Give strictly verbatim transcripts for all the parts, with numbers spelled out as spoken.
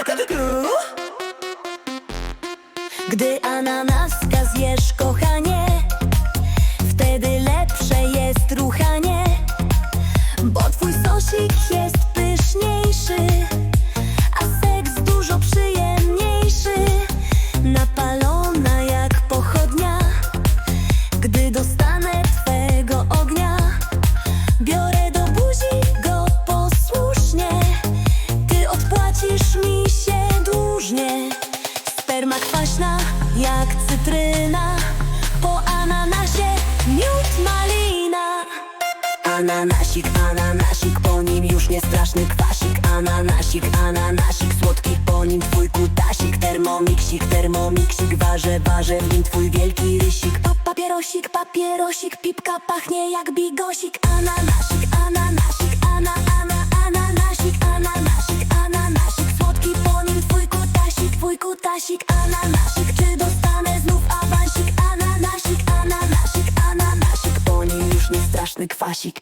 Gdy ananaska zjesz, kochanie, wtedy lepsze jest ruchanie, bo twój sosik jest pyszniejszy, a seks dużo przyjemniejszy. Napalona jak pochodnia, gdy dostanę twego ognia, biorę do buzi go posłusznie, ty odpłacisz mi się dłużnie. Sperma kwaśna jak cytryna, po ananasie miód malina. Ananasik, ananasik, po nim już nie straszny kwasik. Ananasik, ananasik, słodki, po nim twój kutasik. Termomiksik, termomiksik, warzę, warzę w nim twój wielki rysik. Pa, papierosik, papierosik, pipka pachnie jak bigosik. Ananasik, ananasik, ana, ana, ananasik, ananasik, ananasik, słodki, po nim twój kutasik, twój kutasik. Ananasik, czy dostanę znów awansik? Ananasik, ananasik, ananasik, po nim już nie straszny kwasik.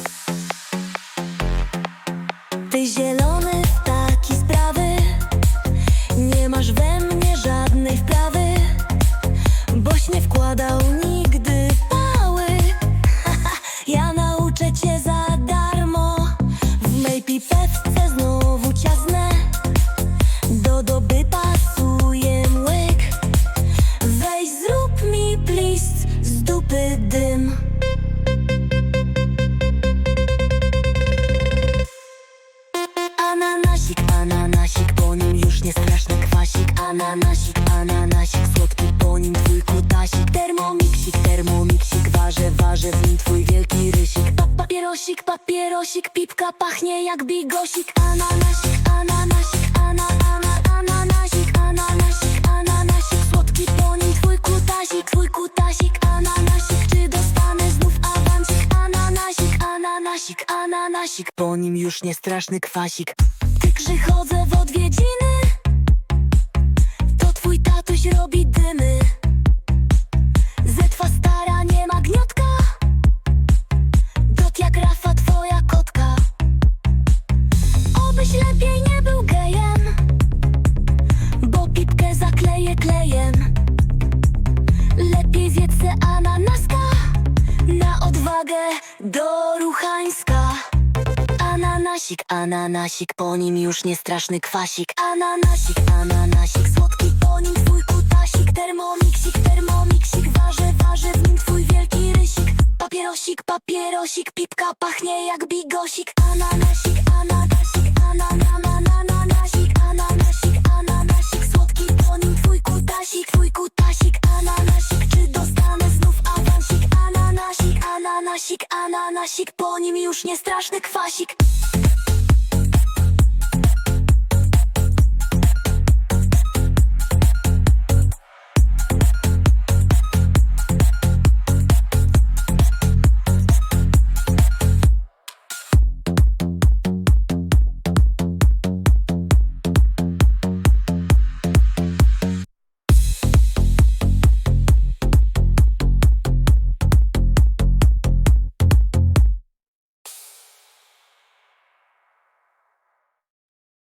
Ty zielony w taki sprawy, nie masz we mnie żadnej wprawy, boś nie wkładał nigdy pały. Ja nauczę cię za darmo, w mej pipetce znowu ciasnę, do doby pasuje łyk. Weź zrób mi plis z dupy dym. Ananasik, ananasik, po nim już nie straszny kwasik. Ananasik, ananasik, słodki, po nim twój kutasik. Termomiksik, termomiksik, warzę, warzę w nim twój wielki rysik. Pa, papierosik, papierosik, pipka pachnie jak bigosik. Ananasik, ananasik, ana, ana, ananasik, ananasik, ananasik, słodki, po nim twój kutasik, twój kutasik. Ananasik, czy dostanę znów awansik? Ananasik, ananasik, ananasik, po nim już nie straszny kwasik. Ty przychodzę w odwiedziny, to twój tatuś robi dymy. Zetwa stara nie ma gniotka, dot jak Rafa twoja kotka. Obyś lepiej nie był gejem, bo pipkę zakleję klejem. Lepiej zjedz se ananaska, na odwagę do ruchańska. Ananasik, ananasik, po nim już nie straszny kwasik. Ananasik, ananasik, słodki, po nim twój kutasik. Termomiksik, termomiksik, warzę, warzę w nim twój wielki rysik. Papierosik, papierosik, pipka pachnie jak bigosik. Ananasik, ananasik, anananananasik, ananasik, ananasik, słodki, po nim twój kutasik, twój kutasik. Ananasik, czy dostanę znów awansik? Ananasik, ananasik, ananasik, po nim już nie straszny kwasik.